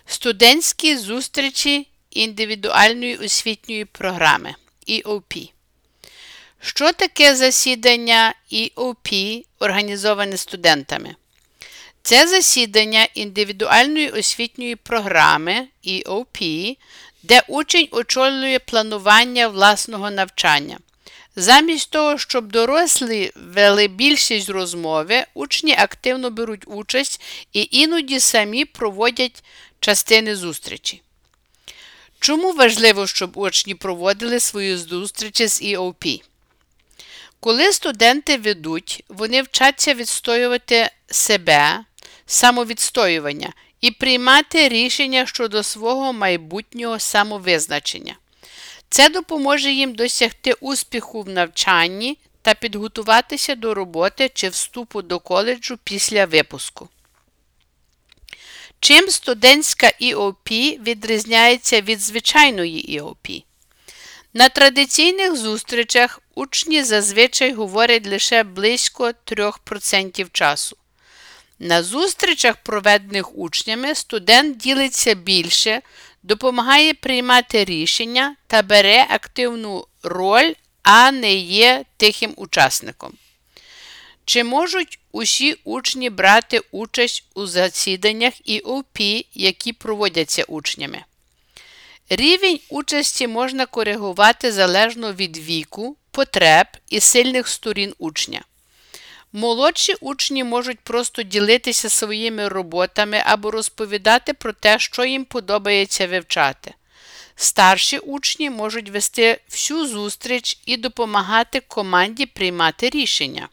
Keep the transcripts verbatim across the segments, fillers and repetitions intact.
Студентські зустрічі індивідуальної освітньої програми і о пі. Що таке засідання і о пі, організоване студентами? Це засідання індивідуальної освітньої програми і о пі, де учень очолює планування власного навчання. Замість того, щоб дорослі вели більшість розмови, учні активно беруть участь і іноді самі проводять частини зустрічі. Чому важливо, щоб учні проводили свої зустрічі з і о пі? Коли студенти ведуть, вони вчаться відстоювати себе, самовідстоювання і приймати рішення щодо свого майбутнього самовизначення. Це допоможе їм досягти успіху в навчанні та підготуватися до роботи чи вступу до коледжу після випуску. Чим студентська і о пі відрізняється від звичайної і о пі? На традиційних зустрічах учні зазвичай говорять лише близько три відсотки часу. На зустрічах, проведених учнями, студент ділиться більше, допомагає приймати рішення та бере активну роль, а не є тихим учасником. Чи можуть усі учні брати участь у засіданнях і о пі, які проводяться учнями? Рівень участі можна коригувати залежно від віку, потреб і сильних сторін учня. Молодші учні можуть просто ділитися своїми роботами або розповідати про те, що їм подобається вивчати. Старші учні можуть вести всю зустріч і допомагати команді приймати рішення.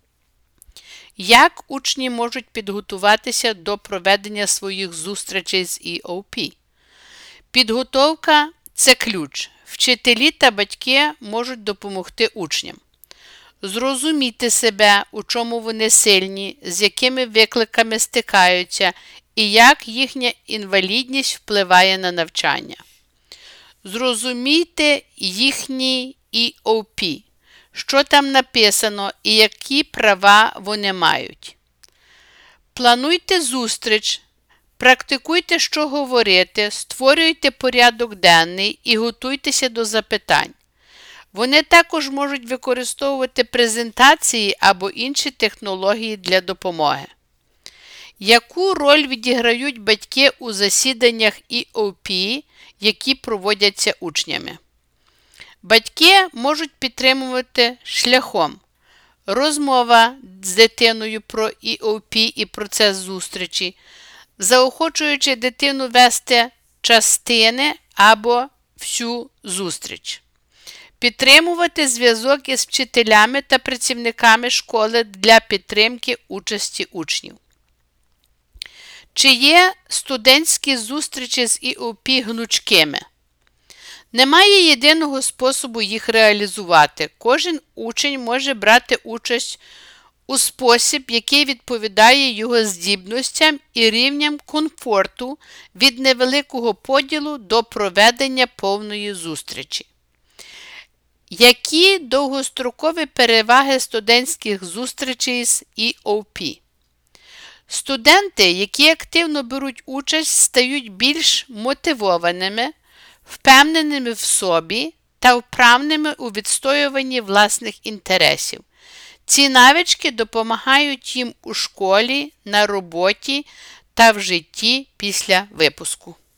Як учні можуть підготуватися до проведення своїх зустрічей з і о пі? Підготовка – це ключ. Вчителі та батьки можуть допомогти учням. Зрозуміти себе, у чому вони сильні, з якими викликами стикаються і як їхня інвалідність впливає на навчання. Зрозумійте їхній і о пі, що там написано і які права вони мають. Плануйте зустріч, практикуйте, що говорити, створюйте порядок денний і готуйтеся до запитань. Вони також можуть використовувати презентації або інші технології для допомоги. Яку роль відіграють батьки у засіданнях і о пі, які проводяться учнями? Батьки можуть підтримувати шляхом розмова з дитиною про і о пі і процес зустрічі, заохочуючи дитину вести частини або всю зустріч. Підтримувати зв'язок із вчителями та працівниками школи для підтримки участі учнів. Чи є студентські зустрічі з і о пі гнучкими? Немає єдиного способу їх реалізувати. Кожен учень може брати участь у спосіб, який відповідає його здібностям і рівням комфорту від невеликого поділу до проведення повної зустрічі. Які довгострокові переваги студентських зустрічей з і о пі? Студенти, які активно беруть участь, стають більш мотивованими, впевненими в собі та вправними у відстоюванні власних інтересів. Ці навички допомагають їм у школі, на роботі та в житті після випуску.